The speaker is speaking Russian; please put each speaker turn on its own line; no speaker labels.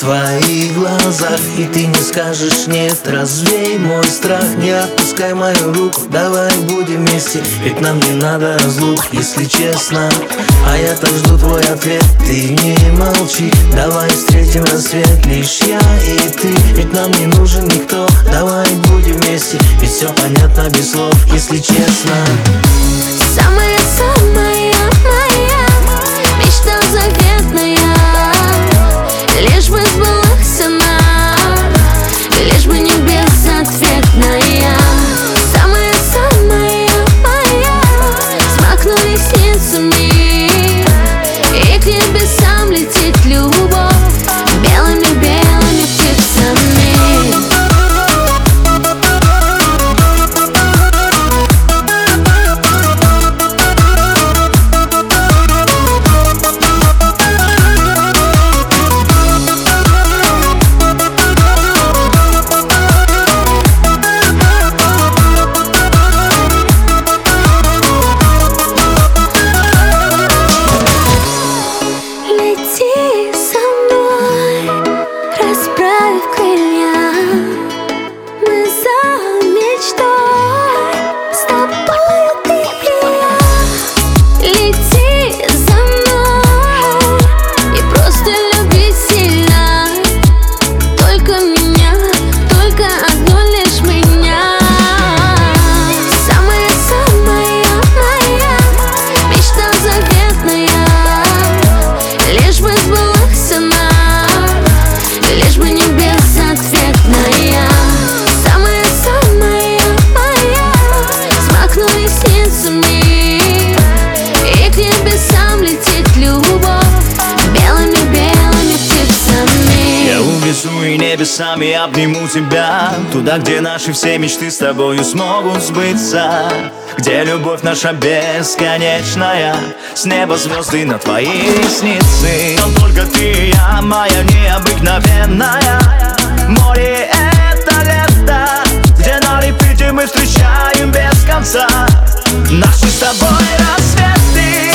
твоих глазах, и ты не скажешь нет. Развей мой страх, не отпускай мою руку. Давай будем вместе, ведь нам не надо разлук, если честно. А я так жду твой ответ, ты не молчи. Давай встретим рассвет, лишь я и ты, ведь нам не нужен никто. Давай будем вместе, ведь все понятно без слов, если честно.
Самая-самая моя мечта заветная, лишь бы сбылась она, лишь бы не безответная. Самая-самая моя, смахну ресницами, и к небесам летит любовь белыми-белыми птицами. Лети со мной, расправив крылья, мы за мечтой, с тобой ты и я. Лети за мной и просто люби сильно, только меня, только одну лишь меня. Самая-самая моя мечта заветная, лишь бы сбылась она, лишь бы не безответная. Самая-самая моя, смахну ресницами, и к небесам летит любовь белыми-белыми птицами.
Я увезу и небесами обниму тебя, туда, где наши все мечты с тобою смогут сбыться, где любовь наша бесконечная, с неба звезды на твои ресницы. Там только ты и я, моя необыкновенная. Море — это лето, где на репите мы встречаем без конца наши с тобой рассветы.